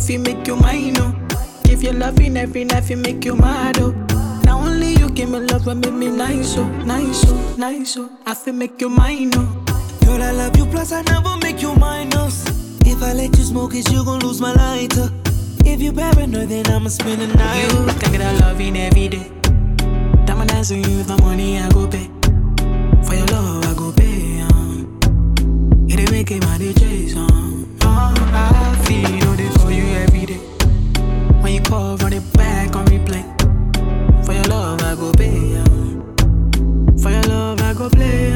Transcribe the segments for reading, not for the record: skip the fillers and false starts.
fi make you mine, oh. Give you loving every night, fi make you mad, oh. Now only you give me love and make me nice, oh, nice, oh, nice, oh. I fi make you mine, oh. Girl, I love you, plus I never make you minus. If I let you smoke it, you gon' lose my lighter. If you paranoid, then I'ma spend the night. You can get that loving every day. Diamond dance on you, the money I go pay. For your love, I go pay, it ain't make it my DJs, I feel all day for you every day. When you call, run it back on replay. For your love, I go pay, for your love, I go play,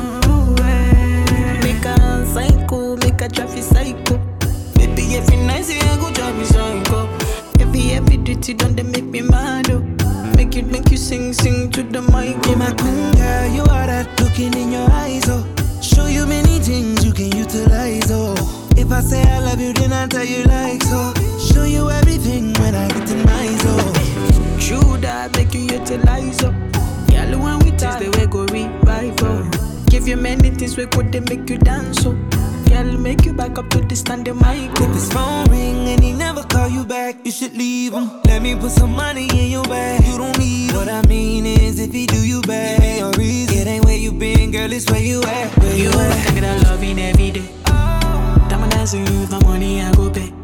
Make a psycho, make a traffic psycho. Baby, every night say I go drive me psycho. Every duty done, they make me mad, oh. Make you sing to the mic. Be my queen, girl, you are that looking in your eyes, oh. Show you many things you can utilize, oh. If I say I love you, then I tell you like so. Show you everything when I get in my zone. True that make you utilize, oh. Girl, when we taste the way go revive, oh. Give you many things we could they make you dance, oh. Girl, make you back up to the standing mic, oh. If his phone ring and he never call you back, you should leave him. Let me put some money in your bag. You don't need him. What I mean is, if he do you bad, ain't no reason. It ain't where you been, girl, it's where you at. Where you at? Can get that loving every day. Diamond dance on you, the money I go pay.